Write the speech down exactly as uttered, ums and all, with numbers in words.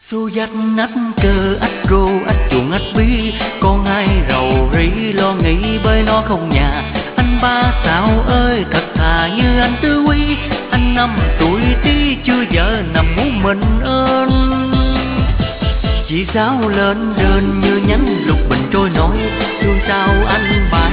Xô dắt nách cơ ách rô ách chuồng ách bí, con ai rầu rĩ lo nghĩ bởi nó không nhà. Anh Ba Xạo ơi thật thà như anh Tư Quý, anh năm tuổi tí chưa vợ nằm ngủ mình ơn. Chị Sáu lên rên như nhánh lục bình trôi nổi, thương sao anh Ba